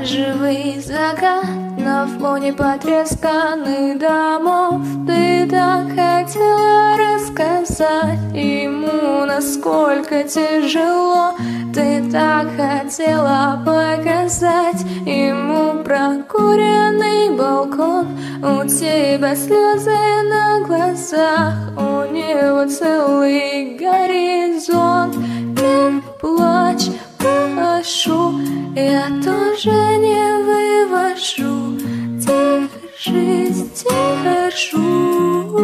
оранжевый закат на фоне потресканных домов. Ты так хотела рассказать ему, насколько тяжело. Ты так хотела показать ему прокуренный балкон. У тебя слезы на глазах, у него целый горизонт. Не плачь, прошу, я тоже не вывожу. Держись, держу.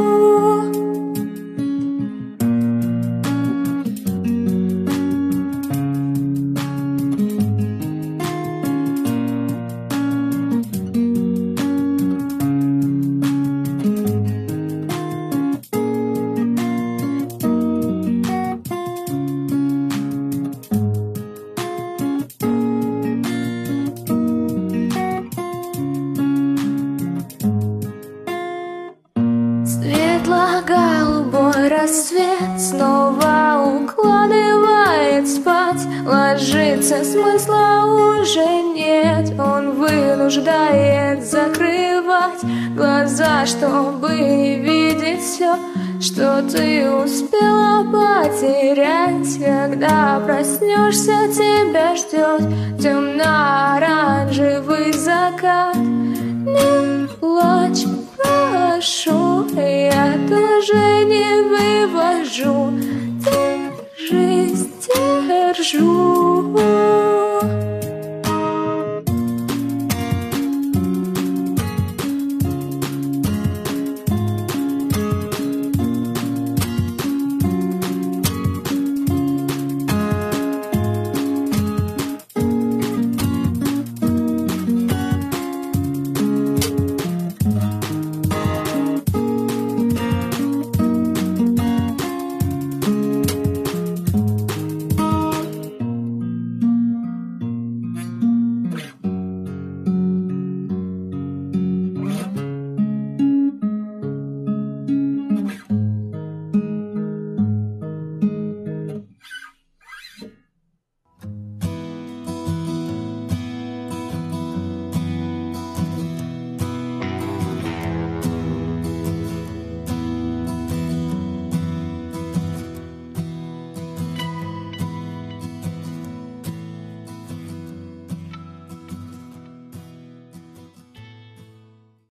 Светло-голубой рассвет снова укладывает спать. Ложиться смысла уже нет, он вынуждает закрывать глаза, чтобы видеть все, что ты успела потерять. Когда проснешься, тебя ждет темно-оранжевый закат. Не плачь, прошу, я тоже не вывожу. Держись, держу.